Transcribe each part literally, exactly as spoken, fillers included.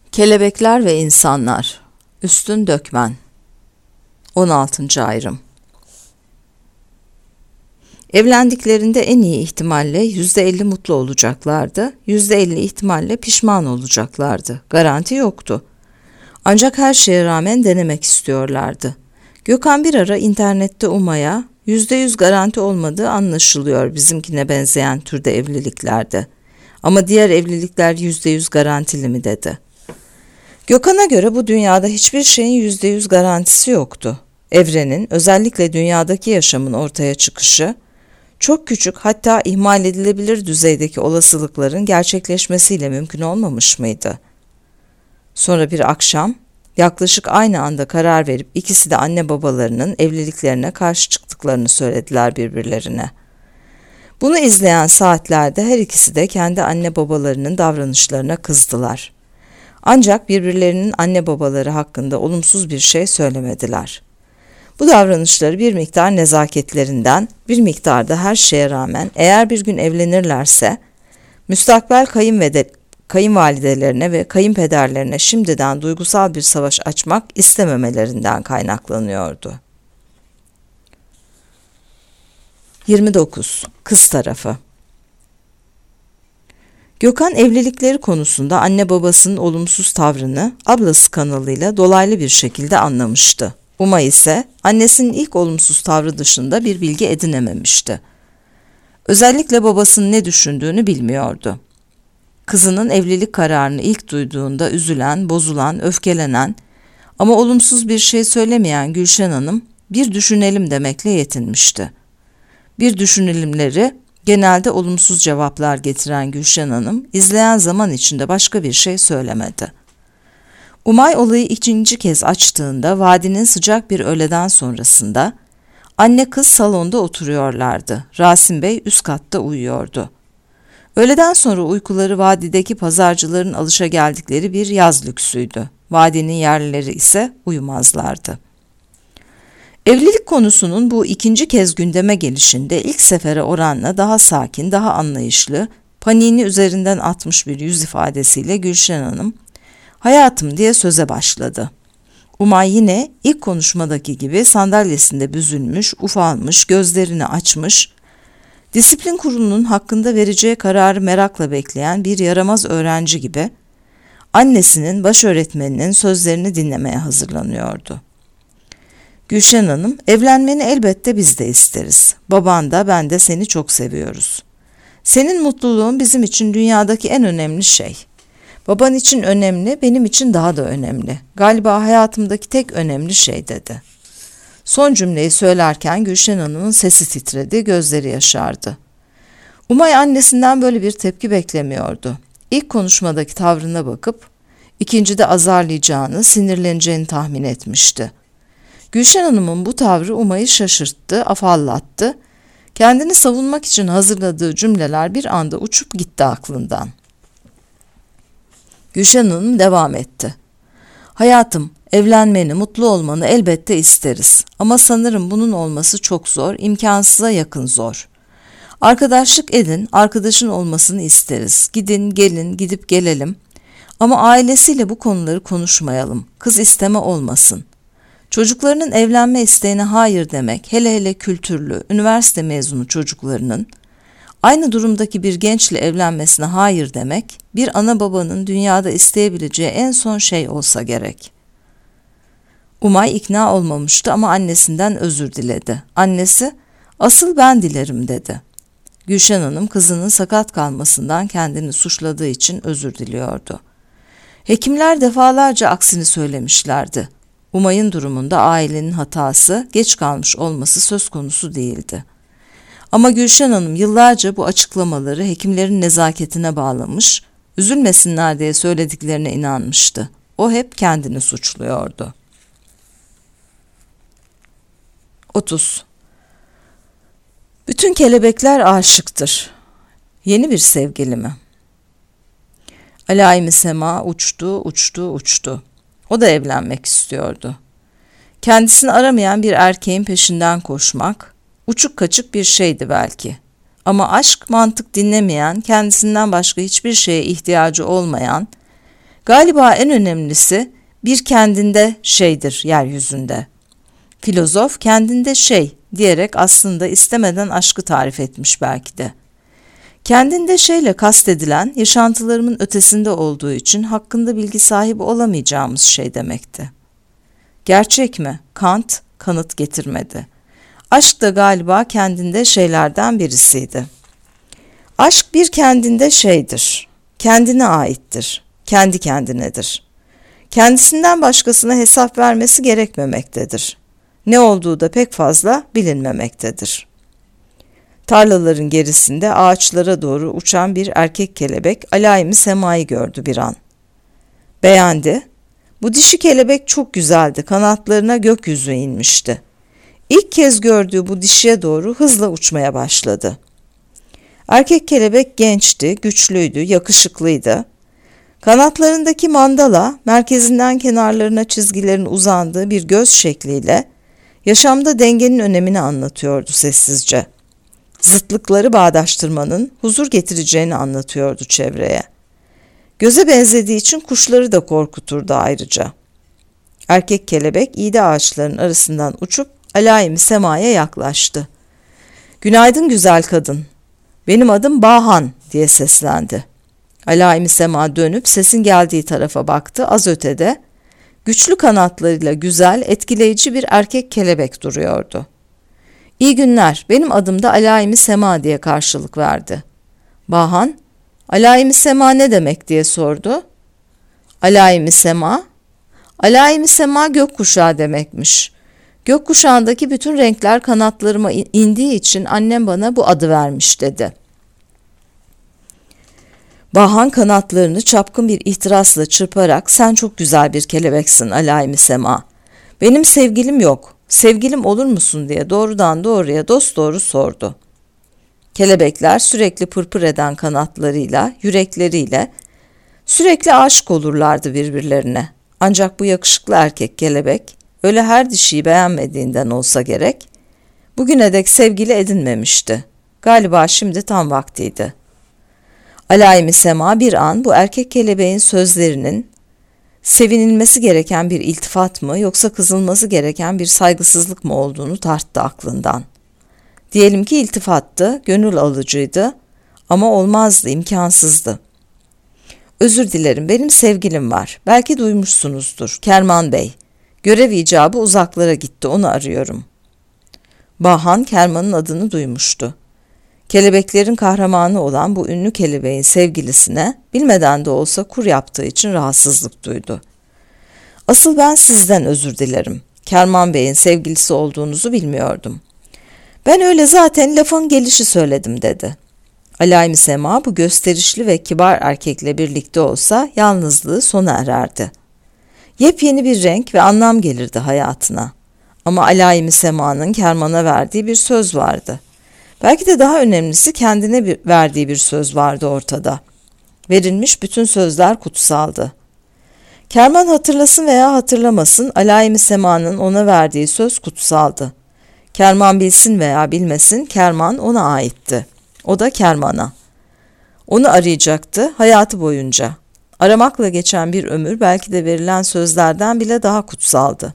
Kelebekler ve insanlar. Üstün Dökmen. on altıncı ayrım. Evlendiklerinde en iyi ihtimalle yüzde elli mutlu olacaklardı, yüzde elli ihtimalle pişman olacaklardı. Garanti yoktu. Ancak her şeye rağmen denemek istiyorlardı. Gökhan bir ara internette Umay'a yüzde yüz garanti olmadığı anlaşılıyor bizimkine benzeyen türde evliliklerde. Ama diğer evlilikler yüzde yüz garantili mi dedi. Gökhan'a göre bu dünyada hiçbir şeyin yüzde yüz garantisi yoktu. Evrenin, özellikle dünyadaki yaşamın ortaya çıkışı, çok küçük hatta ihmal edilebilir düzeydeki olasılıkların gerçekleşmesiyle mümkün olmamış mıydı? Sonra bir akşam, yaklaşık aynı anda karar verip ikisi de anne babalarının evliliklerine karşı çıktıklarını söylediler birbirlerine. Bunu izleyen saatlerde her ikisi de kendi anne babalarının davranışlarına kızdılar. Ancak birbirlerinin anne babaları hakkında olumsuz bir şey söylemediler. Bu davranışları bir miktar nezaketlerinden, bir miktar da her şeye rağmen eğer bir gün evlenirlerse, müstakbel kayınvede, kayınvalidelerine ve kayınpederlerine şimdiden duygusal bir savaş açmak istememelerinden kaynaklanıyordu. yirmi dokuz. Kız tarafı. Gökhan evlilikleri konusunda anne babasının olumsuz tavrını ablası kanalıyla dolaylı bir şekilde anlamıştı. Umay ise annesinin ilk olumsuz tavrı dışında bir bilgi edinememişti. Özellikle babasının ne düşündüğünü bilmiyordu. Kızının evlilik kararını ilk duyduğunda üzülen, bozulan, öfkelenen ama olumsuz bir şey söylemeyen Gülşen Hanım bir düşünelim demekle yetinmişti. Bir düşünelimleri genelde olumsuz cevaplar getiren Gülşen Hanım, izleyen zaman içinde başka bir şey söylemedi. Umay olayı ikinci kez açtığında vadinin sıcak bir öğleden sonrasında, anne kız salonda oturuyorlardı. Rasim Bey üst katta uyuyordu. Öğleden sonra uykuları vadideki pazarcıların alışageldikleri bir yaz lüksüydü. Vadinin yerlileri ise uyumazlardı. Evlilik konusunun bu ikinci kez gündeme gelişinde ilk sefere oranla daha sakin, daha anlayışlı, paniğini üzerinden atmış bir yüz ifadesiyle Gülşen Hanım, "Hayatım" diye söze başladı. Umay yine ilk konuşmadaki gibi sandalyesinde büzülmüş, ufalmış, gözlerini açmış, disiplin kurulunun hakkında vereceği kararı merakla bekleyen bir yaramaz öğrenci gibi, annesinin, baş öğretmeninin sözlerini dinlemeye hazırlanıyordu. Gülşen Hanım, "Evlenmeni elbette biz de isteriz. Baban da ben de seni çok seviyoruz. Senin mutluluğun bizim için dünyadaki en önemli şey. Baban için önemli, benim için daha da önemli. Galiba hayatımdaki tek önemli şey" dedi. Son cümleyi söylerken Gülşen Hanım'ın sesi titredi, gözleri yaşardı. Umay annesinden böyle bir tepki beklemiyordu. İlk konuşmadaki tavrına bakıp, ikincide azarlayacağını, sinirleneceğini tahmin etmişti. Gülşen Hanım'ın bu tavrı Umay'ı şaşırttı, afallattı. Kendini savunmak için hazırladığı cümleler bir anda uçup gitti aklından. Gülşen Hanım devam etti. "Hayatım, evlenmeni, mutlu olmanı elbette isteriz. Ama sanırım bunun olması çok zor, imkansıza yakın zor. Arkadaşlık edin, arkadaşın olmasını isteriz. Gidin, gelin, gidip gelelim. Ama ailesiyle bu konuları konuşmayalım. Kız isteme olmasın. Çocuklarının evlenme isteğine hayır demek, hele hele kültürlü, üniversite mezunu çocuklarının aynı durumdaki bir gençle evlenmesine hayır demek, bir ana babanın dünyada isteyebileceği en son şey olsa gerek." Umay ikna olmamıştı ama annesinden özür diledi. Annesi, "Asıl ben dilerim" dedi. Gülşen Hanım kızının sakat kalmasından kendini suçladığı için özür diliyordu. Hekimler defalarca aksini söylemişlerdi. Umay'ın durumunda ailenin hatası, geç kalmış olması söz konusu değildi. Ama Gülşen Hanım yıllarca bu açıklamaları hekimlerin nezaketine bağlamış, üzülmesinler diye söylediklerine inanmıştı. O hep kendini suçluyordu. otuz. Bütün kelebekler aşıktır. Yeni bir sevgili mi? Alayim-i sema uçtu, uçtu, uçtu. O da evlenmek istiyordu. Kendisini aramayan bir erkeğin peşinden koşmak, uçuk kaçık bir şeydi belki. Ama aşk mantık dinlemeyen, kendisinden başka hiçbir şeye ihtiyacı olmayan, Galiba en önemlisi bir kendinde şeydir yeryüzünde. Filozof kendinde şey diyerek aslında istemeden aşkı tarif etmiş belki de. Kendinde şeyle kastedilen yaşantılarımın ötesinde olduğu için hakkında bilgi sahibi olamayacağımız şey demekti. Gerçek mi? Kant kanıt getirmedi. Aşk da galiba kendinde şeylerden birisiydi. Aşk bir kendinde şeydir. Kendine aittir. Kendi kendinedir. Kendisinden başkasına hesap vermesi gerekmemektedir. Ne olduğu da pek fazla bilinmemektedir. Tarlaların gerisinde ağaçlara doğru uçan bir erkek kelebek alayimi semayı gördü bir an. Beğendi. Bu dişi kelebek çok güzeldi, kanatlarına gökyüzü inmişti. İlk kez gördüğü bu dişiye doğru hızla uçmaya başladı. Erkek kelebek gençti, güçlüydü, yakışıklıydı. Kanatlarındaki mandala, merkezinden kenarlarına çizgilerin uzandığı bir göz şekliyle yaşamda dengenin önemini anlatıyordu sessizce. Zıtlıkları bağdaştırmanın huzur getireceğini anlatıyordu çevreye. Göze benzediği için kuşları da korkuturdu ayrıca. Erkek kelebek iğde ağaçlarının arasından uçup alayimi semaya yaklaştı. "Günaydın güzel kadın. Benim adım Bahan," diye seslendi. Alayimi sema dönüp sesin geldiği tarafa baktı. Az ötede güçlü kanatlarıyla güzel, etkileyici bir erkek kelebek duruyordu. "İyi günler, benim adım da alayimi sema," diye karşılık verdi. Bahan, "Alayimi sema ne demek?" diye sordu. Alayimi sema, alayimi sema gökkuşağı demekmiş. Gökkuşağındaki bütün renkler kanatlarıma indiği için annem bana bu adı vermiş dedi. Bahan kanatlarını çapkın bir ihtirasla çırparak "Sen çok güzel bir kelebeksin alayimi sema. Benim sevgilim yok. Sevgilim olur musun?" diye doğrudan doğruya dosdoğru sordu. Kelebekler sürekli pırpır eden kanatlarıyla, yürekleriyle sürekli aşık olurlardı birbirlerine. Ancak bu yakışıklı erkek kelebek öyle her dişiyi beğenmediğinden olsa gerek, bugüne dek sevgili edinmemişti. Galiba şimdi tam vaktiydi. Alayimi sema bir an bu erkek kelebeğin sözlerinin sevinilmesi gereken bir iltifat mı yoksa kızılması gereken bir saygısızlık mı olduğunu tarttı aklından. Diyelim ki iltifattı, gönül alıcıydı ama olmazdı, imkansızdı. "Özür dilerim, benim sevgilim var. Belki duymuşsunuzdur. Kerman Bey. Görev icabı uzaklara gitti, onu arıyorum." Bahan Kerman'ın adını duymuştu. Kelebeklerin kahramanı olan bu ünlü kelebeğin sevgilisine bilmeden de olsa kur yaptığı için rahatsızlık duydu. "Asıl ben sizden özür dilerim. Kerman Bey'in sevgilisi olduğunuzu bilmiyordum. Ben öyle zaten lafın gelişi söyledim," dedi. Alayimi sema bu gösterişli ve kibar erkekle birlikte olsa yalnızlığı sona ererdi. Yepyeni bir renk ve anlam gelirdi hayatına. Ama alayimi semanın Kerman'a verdiği bir söz vardı. Belki de daha önemlisi kendine bir, verdiği bir söz vardı ortada. Verilmiş bütün sözler kutsaldı. Kerman hatırlasın veya hatırlamasın, alayimi semanın ona verdiği söz kutsaldı. Kerman bilsin veya bilmesin, Kerman ona aitti. O da Kerman'a. Onu arayacaktı hayatı boyunca. Aramakla geçen bir ömür belki de verilen sözlerden bile daha kutsaldı.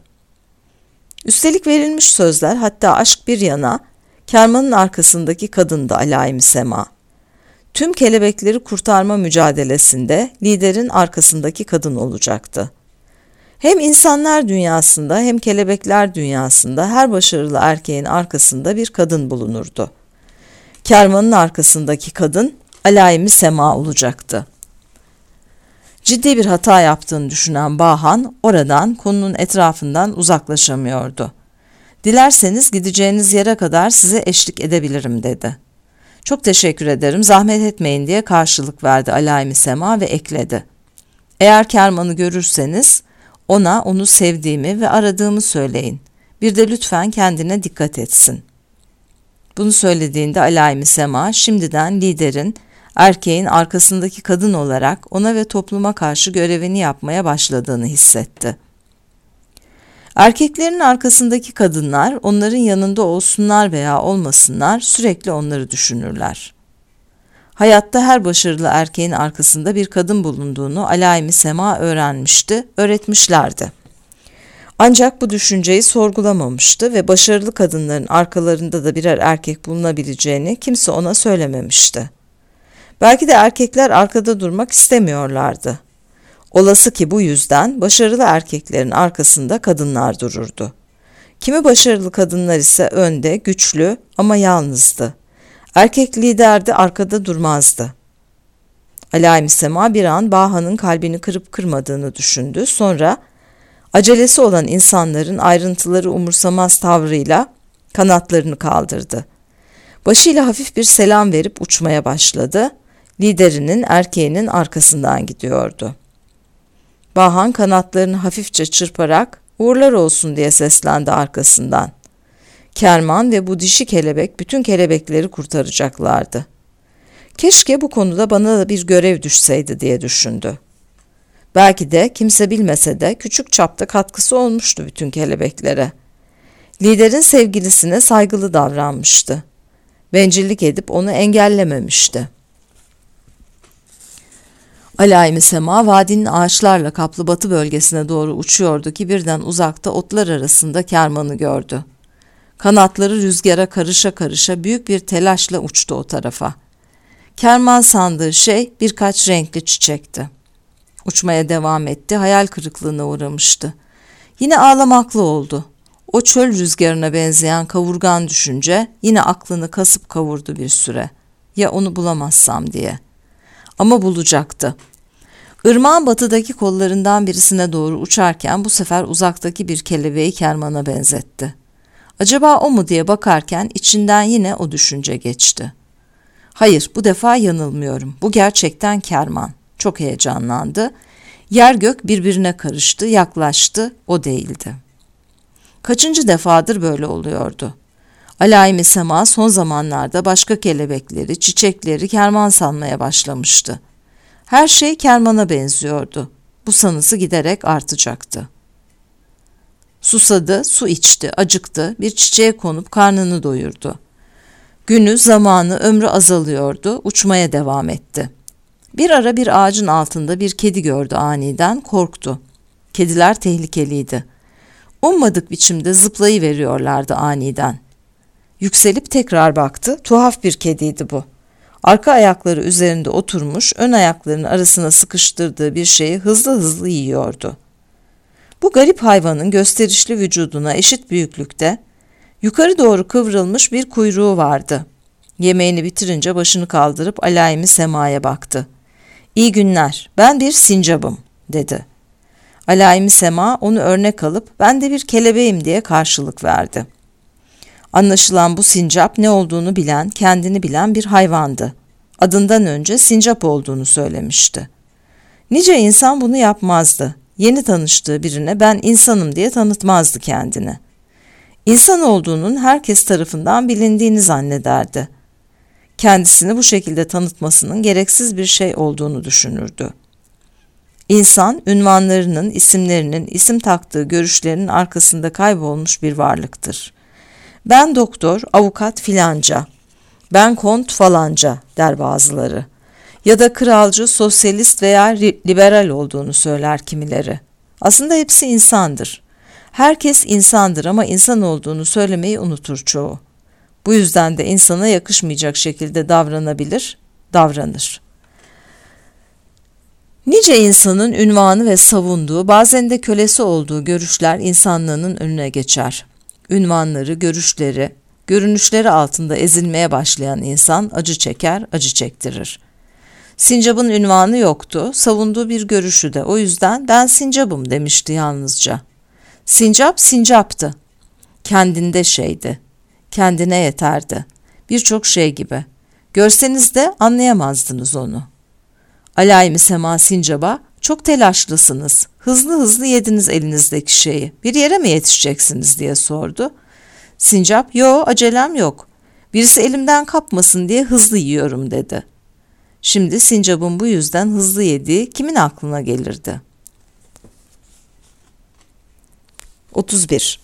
Üstelik verilmiş sözler, hatta aşk bir yana, Kerman'ın arkasındaki kadın da alayimi sema. Tüm kelebekleri kurtarma mücadelesinde liderin arkasındaki kadın olacaktı. Hem insanlar dünyasında hem kelebekler dünyasında her başarılı erkeğin arkasında bir kadın bulunurdu. Kerman'ın arkasındaki kadın alayimi sema olacaktı. Ciddi bir hata yaptığını düşünen Bahan oradan, konunun etrafından uzaklaşamıyordu. "Dilerseniz gideceğiniz yere kadar size eşlik edebilirim," dedi. "Çok teşekkür ederim, zahmet etmeyin," diye karşılık verdi alayimi sema ve ekledi. "Eğer Kerman'ı görürseniz ona onu sevdiğimi ve aradığımı söyleyin. Bir de lütfen kendine dikkat etsin." Bunu söylediğinde alayimi sema şimdiden liderin, erkeğin arkasındaki kadın olarak ona ve topluma karşı görevini yapmaya başladığını hissetti. Erkeklerin arkasındaki kadınlar onların yanında olsunlar veya olmasınlar sürekli onları düşünürler. Hayatta her başarılı erkeğin arkasında bir kadın bulunduğunu Alaim-i Sema öğrenmişti, öğretmişlerdi. Ancak bu düşünceyi sorgulamamıştı ve başarılı kadınların arkalarında da birer erkek bulunabileceğini kimse ona söylememişti. Belki de erkekler arkada durmak istemiyorlardı. Olası ki bu yüzden başarılı erkeklerin arkasında kadınlar dururdu. Kimi başarılı kadınlar ise önde, güçlü ama yalnızdı. Erkek lider de arkada durmazdı. Alaim-i Sema bir an Baha'nın kalbini kırıp kırmadığını düşündü. Sonra acelesi olan insanların ayrıntıları umursamaz tavrıyla kanatlarını kaldırdı. Başıyla hafif bir selam verip uçmaya başladı. Liderinin, erkeğinin arkasından gidiyordu. Bahan kanatlarını hafifçe çırparak uğurlar olsun diye seslendi arkasından. Kerman ve bu dişi kelebek bütün kelebekleri kurtaracaklardı. Keşke bu konuda bana da bir görev düşseydi diye düşündü. Belki de kimse bilmese de küçük çapta katkısı olmuştu bütün kelebeklere. Liderin sevgilisine saygılı davranmıştı. Bencillik edip onu engellememişti. Alaim-i Sema vadinin ağaçlarla kaplı batı bölgesine doğru uçuyordu ki birden uzakta otlar arasında kermanı gördü. Kanatları rüzgara karışa karışa büyük bir telaşla uçtu o tarafa. Kerman sandığı şey birkaç renkli çiçekti. Uçmaya devam etti, hayal kırıklığına uğramıştı. Yine ağlamaklı oldu. O çöl rüzgarına benzeyen kavurgan düşünce yine aklını kasıp kavurdu bir süre. Ya onu bulamazsam diye. Ama bulacaktı. Irmağın batıdaki kollarından birisine doğru uçarken bu sefer uzaktaki bir kelebeği kermana benzetti. Acaba o mu diye bakarken içinden yine o düşünce geçti. Hayır, bu defa yanılmıyorum. Bu gerçekten kerman. Çok heyecanlandı. Yer gök birbirine karıştı, yaklaştı, o değildi. Kaçıncı defadır böyle oluyordu. Alaim-i Sema son zamanlarda başka kelebekleri, çiçekleri kerman sanmaya başlamıştı. Her şey kermana benziyordu. Bu sanısı giderek artacaktı. Susadı, su içti, acıktı, bir çiçeğe konup karnını doyurdu. Günü, zamanı, ömrü azalıyordu, uçmaya devam etti. Bir ara bir ağacın altında bir kedi gördü aniden, korktu. Kediler tehlikeliydi. Ummadık biçimde zıplayıveriyorlardı aniden. Yükselip tekrar baktı, tuhaf bir kediydi bu. Arka ayakları üzerinde oturmuş, ön ayaklarının arasına sıkıştırdığı bir şeyi hızlı hızlı yiyordu. Bu garip hayvanın gösterişli vücuduna eşit büyüklükte, yukarı doğru kıvrılmış bir kuyruğu vardı. Yemeğini bitirince başını kaldırıp Alaim-i Sema'ya baktı. "İyi günler, ben bir sincabım," dedi. Alaim-i Sema onu örnek alıp "Ben de bir kelebeğim," diye karşılık verdi. Anlaşılan bu sincap ne olduğunu bilen, kendini bilen bir hayvandı. Adından önce sincap olduğunu söylemişti. Nice insan bunu yapmazdı. Yeni tanıştığı birine "Ben insanım," diye tanıtmazdı kendini. İnsan olduğunun herkes tarafından bilindiğini zannederdi. Kendisini bu şekilde tanıtmasının gereksiz bir şey olduğunu düşünürdü. İnsan, ünvanlarının, isimlerinin, isim taktığı görüşlerinin arkasında kaybolmuş bir varlıktır. "Ben doktor, avukat filanca, ben kont falanca," der bazıları. Ya da kralcı, sosyalist veya liberal olduğunu söyler kimileri. Aslında hepsi insandır. Herkes insandır ama insan olduğunu söylemeyi unutur çoğu. Bu yüzden de insana yakışmayacak şekilde davranabilir, davranır. Nice insanın ünvanı ve savunduğu, bazen de kölesi olduğu görüşler insanlığının önüne geçer. Ünvanları, görüşleri, görünüşleri altında ezilmeye başlayan insan acı çeker, acı çektirir. Sincap'ın ünvanı yoktu, savunduğu bir görüşü de, o yüzden "Ben sincapım," demişti yalnızca. Sincap, sincaptı. Kendinde şeydi, kendine yeterdi. Birçok şey gibi. Görseniz de anlayamazdınız onu. Alaim-i Sema sincaba, "Çok telaşlısınız, hızlı hızlı yediniz elinizdeki şeyi, bir yere mi yetişeceksiniz?" diye sordu. Sincap, "Yo, acelem yok, birisi elimden kapmasın diye hızlı yiyorum," dedi. Şimdi sincapın bu yüzden hızlı yediği kimin aklına gelirdi? otuz bir.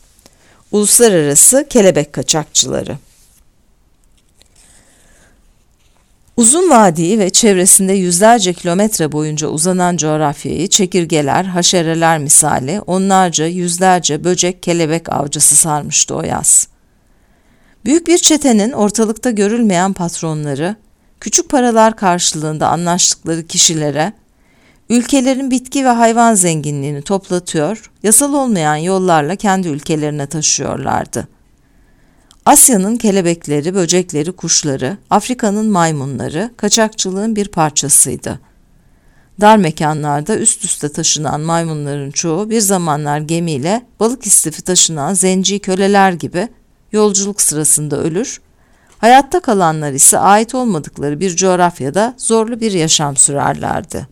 Uluslararası kelebek kaçakçıları. Uzun vadiyi ve çevresinde yüzlerce kilometre boyunca uzanan coğrafyayı çekirgeler, haşereler misali onlarca, yüzlerce böcek, kelebek avcısı sarmıştı o yaz. Büyük bir çetenin ortalıkta görülmeyen patronları, küçük paralar karşılığında anlaştıkları kişilere, ülkelerin bitki ve hayvan zenginliğini toplatıyor, yasal olmayan yollarla kendi ülkelerine taşıyorlardı. Asya'nın kelebekleri, böcekleri, kuşları, Afrika'nın maymunları kaçakçılığın bir parçasıydı. Dar mekanlarda üst üste taşınan maymunların çoğu bir zamanlar gemiyle balık istifi taşınan zenci köleler gibi yolculuk sırasında ölür, hayatta kalanlar ise ait olmadıkları bir coğrafyada zorlu bir yaşam sürerlerdi.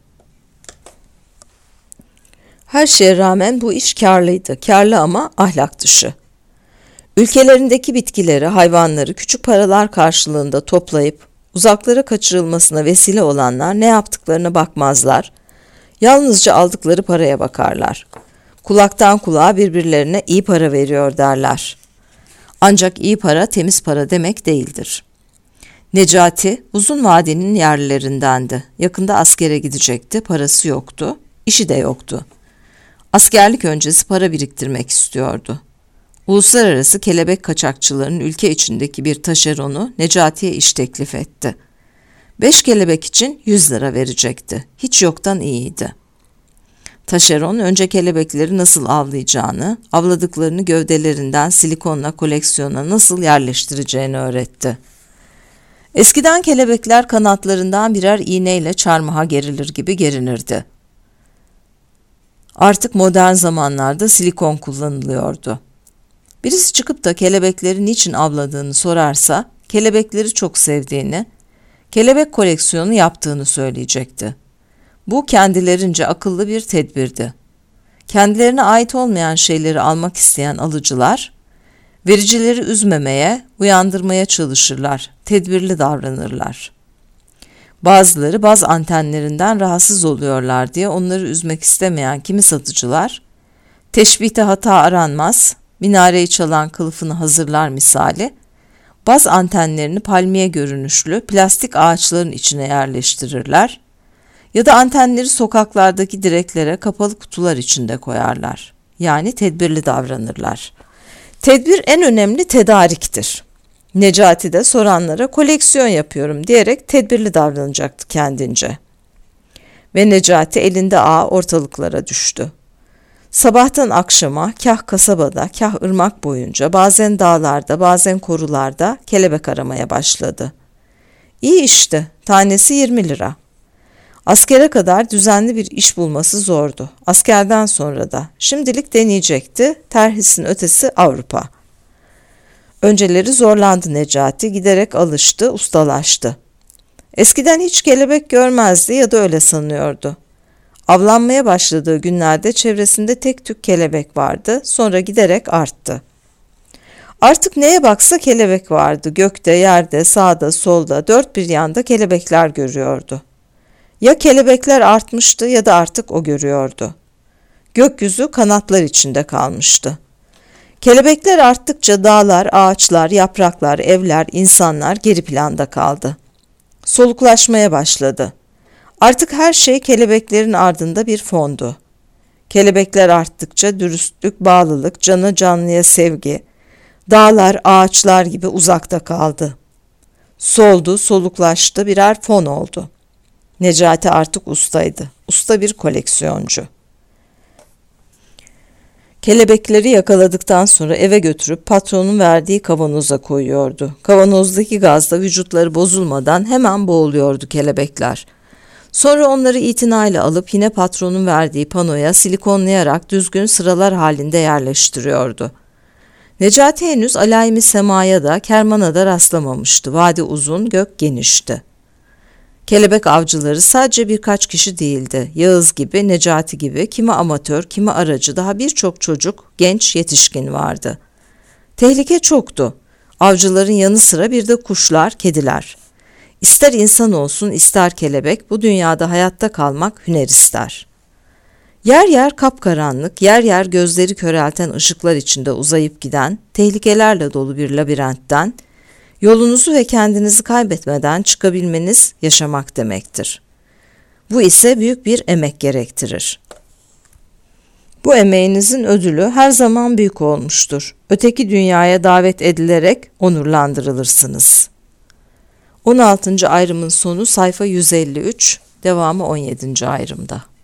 Her şeye rağmen bu iş kârlıydı, kârlı ama ahlak dışı. Ülkelerindeki bitkileri, hayvanları küçük paralar karşılığında toplayıp uzaklara kaçırılmasına vesile olanlar ne yaptıklarına bakmazlar, yalnızca aldıkları paraya bakarlar. Kulaktan kulağa birbirlerine iyi para veriyor derler. Ancak iyi para temiz para demek değildir. Necati uzun vadinin yerlilerindendi. Yakında askere gidecekti, parası yoktu, işi de yoktu. Askerlik öncesi para biriktirmek istiyordu. Uluslararası kelebek kaçakçılarının ülke içindeki bir taşeronu Necati'ye iş teklif etti. Beş kelebek için yüz lira verecekti. Hiç yoktan iyiydi. Taşeron önce kelebekleri nasıl avlayacağını, avladıklarını gövdelerinden silikonla koleksiyona nasıl yerleştireceğini öğretti. Eskiden kelebekler kanatlarından birer iğneyle çarmıha gerilir gibi gerinirdi. Artık modern zamanlarda silikon kullanılıyordu. Birisi çıkıp da kelebekleri niçin avladığını sorarsa, kelebekleri çok sevdiğini, kelebek koleksiyonu yaptığını söyleyecekti. Bu kendilerince akıllı bir tedbirdi. Kendilerine ait olmayan şeyleri almak isteyen alıcılar, vericileri üzmemeye, uyandırmaya çalışırlar, tedbirli davranırlar. Bazıları baz antenlerinden rahatsız oluyorlar diye onları üzmek istemeyen kimi satıcılar, teşbihte hata aranmaz, minareyi çalan kılıfını hazırlar misali, baz antenlerini palmiye görünüşlü plastik ağaçların içine yerleştirirler ya da antenleri sokaklardaki direklere kapalı kutular içinde koyarlar. Yani tedbirli davranırlar. Tedbir en önemli tedariktir. Necati de soranlara koleksiyon yapıyorum diyerek tedbirli davranacaktı kendince. Ve Necati elinde ağa ortalıklara düştü. Sabahtan akşama kah kasabada, kah ırmak boyunca, bazen dağlarda, bazen korularda kelebek aramaya başladı. İyi işte, tanesi yirmi lira. Askere kadar düzenli bir iş bulması zordu. Askerden sonra da. Şimdilik deneyecekti, terhisin ötesi Avrupa. Önceleri zorlandı Necati, giderek alıştı, ustalaştı. Eskiden hiç kelebek görmezdi ya da öyle sanıyordu. Avlanmaya başladığı günlerde çevresinde tek tük kelebek vardı, sonra giderek arttı. Artık neye baksa kelebek vardı, gökte, yerde, sağda, solda, dört bir yanda kelebekler görüyordu. Ya kelebekler artmıştı ya da artık o görüyordu. Gökyüzü kanatlar içinde kalmıştı. Kelebekler arttıkça dağlar, ağaçlar, yapraklar, evler, insanlar geri planda kaldı. Soluklaşmaya başladı. Artık her şey kelebeklerin ardında bir fondu. Kelebekler arttıkça dürüstlük, bağlılık, cana canlıya sevgi, dağlar, ağaçlar gibi uzakta kaldı. Soldu, soluklaştı, birer fon oldu. Necati artık ustaydı. Usta bir koleksiyoncu. Kelebekleri yakaladıktan sonra eve götürüp patronun verdiği kavanoza koyuyordu. Kavanozdaki gazla vücutları bozulmadan hemen boğuluyordu kelebekler. Sonra onları itinayla alıp yine patronun verdiği panoya silikonlayarak düzgün sıralar halinde yerleştiriyordu. Necati henüz alaymi semaya da kermana da rastlamamıştı. Vadi uzun, gök genişti. Kelebek avcıları sadece birkaç kişi değildi. Yağız gibi, Necati gibi, kimi amatör, kimi aracı, daha birçok çocuk, genç, yetişkin vardı. Tehlike çoktu. Avcıların yanı sıra bir de kuşlar, kediler. İster insan olsun, ister kelebek, bu dünyada hayatta kalmak hüner ister. Yer yer kapkaranlık, yer yer gözleri körelten ışıklar içinde uzayıp giden, tehlikelerle dolu bir labirentten, Yolunuzu ve kendinizi kaybetmeden çıkabilmeniz yaşamak demektir. Bu ise büyük bir emek gerektirir. Bu emeğinizin ödülü her zaman büyük olmuştur. Öteki dünyaya davet edilerek onurlandırılırsınız. on altıncı ayrımın sonu sayfa yüz elli üç, devamı on yedinci ayrımda.